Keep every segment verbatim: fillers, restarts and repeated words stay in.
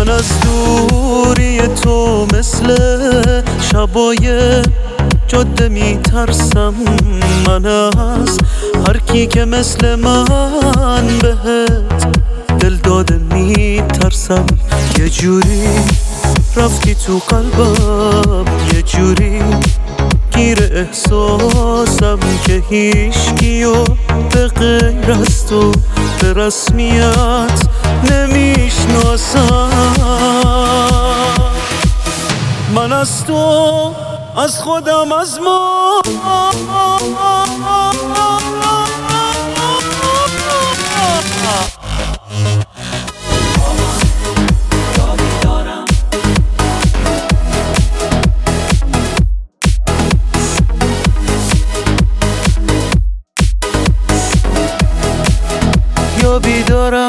من از دوری تو مثل شبای جاده میترسم. من از هر کی که مثل من بهت دل داده میترسم. یه جوری رفتی تو قلبم، یه جوری گیر احساسم که هیچکیو به غیر از تو به رسمیت نمیشناسم. من از تو، از خودم، از ما یابی دارم.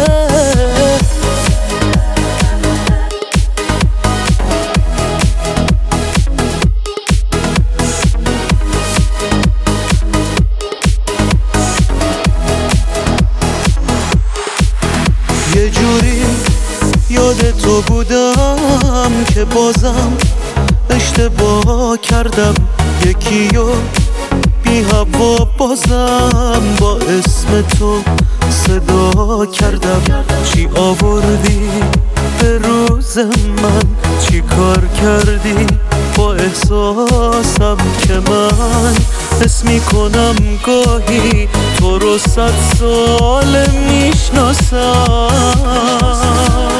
یه جوری یاد تو بودم که بازم اشتباه کردم. یکیو بی هوا بازم با اسم تو صدا کردم. چی آوردی به روز من، چی کار کردی با احساسم که من حس میکنم گاهی تو رو صد سال میشناسم.